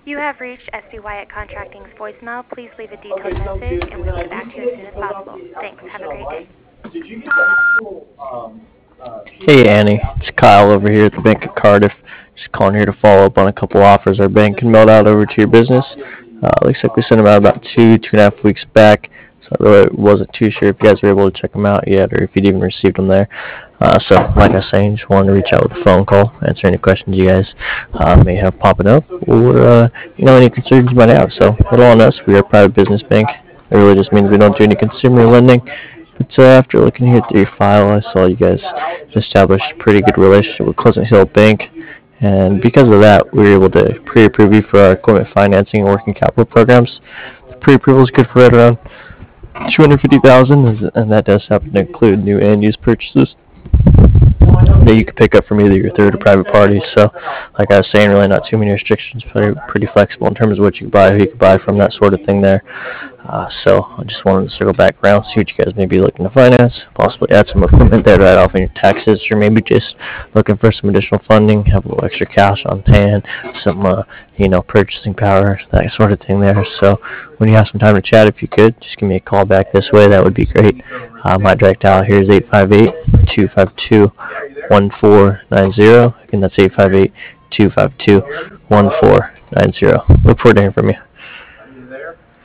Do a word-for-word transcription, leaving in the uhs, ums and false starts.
You have reached S B Wyatt Contracting's voicemail. Please leave a detailed message, and we will get back to you as soon as possible. Thanks. Have a great day. Hey Annie, it's Kyle over here at the Bank of Cardiff. Just calling here to follow up on a couple offers our bank can mail out over to your business. Uh, looks like we sent them out about two, two and a half weeks back. So I really wasn't too sure if you guys were able to check them out yet or if you'd even received them there. Uh, so, like I was saying, just wanted to reach out with a phone call, answer any questions you guys uh, may have popping up, or uh, you know any concerns you might have. So, little on us, we are a private business bank. It really just means we don't do any consumer lending. But uh, after looking here through your file, I saw you guys established a pretty good relationship with Pleasant Hill Bank. And because of that, we were able to pre-approve you for our equipment financing and working capital programs. The pre-approval is good for right around two hundred fifty thousand dollars, and that does happen to include new and used purchases that you could pick up from either your third or private parties. So, like I was saying, really not too many restrictions, pretty, pretty flexible in terms of what you can buy, who you can buy from, that sort of thing there. Uh, so, I just wanted to circle back around, see what you guys may be looking to finance, possibly add some equipment there to write off on your taxes, or maybe just looking for some additional funding, have a little extra cash on hand, some, uh, you know, purchasing power, that sort of thing there. So, when you have some time to chat, if you could, just give me a call back this way. That would be great. Uh, my direct dial here is eight five eight, two five two, one four nine zero. Again, that's eight five eight, two five two, one four nine zero. Look forward to hearing from you.